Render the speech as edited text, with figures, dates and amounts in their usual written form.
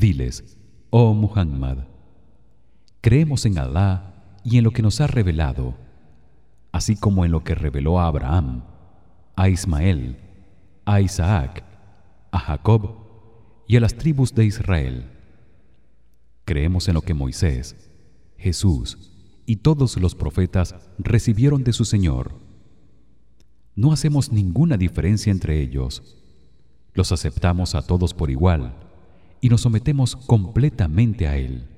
Diles: Oh Muhammad, creemos en Alá y en lo que nos ha revelado, así como en lo que reveló a Abraham, a Ismael, a Isaac, a Jacob y a las tribus de Israel. Creemos en lo que Moisés, Jesús y todos los profetas recibieron de su Señor. No hacemos ninguna diferencia entre ellos. Los aceptamos a todos por igual y nos sometemos completamente a él.